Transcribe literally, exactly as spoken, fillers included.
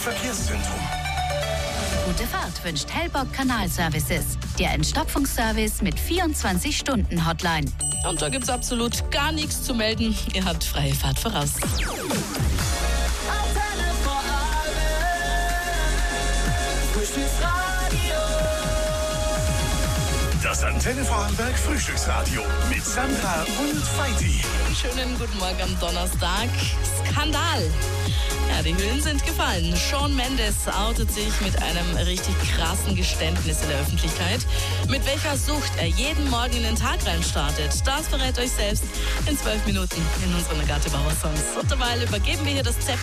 Verkehrszentrum. Gute Fahrt wünscht Hellbock Kanalservices. Der Entstopfungsservice mit vierundzwanzig Stunden Hotline. Und da gibt's absolut gar nichts zu melden. Ihr habt freie Fahrt voraus. Das Antenne Vorarlberg Frühstücksradio mit Sandra und Feiti. Schönen guten Morgen am Donnerstag. Skandal. Ja, die Hüllen sind gefallen. Shawn Mendes outet sich mit einem richtig krassen Geständnis in der Öffentlichkeit. Mit welcher Sucht er jeden Morgen in den Tag reinstartet, das verrät euch selbst in zwölf Minuten in unseren Agathe Bauer Songs. Und dabei übergeben wir hier das Zepter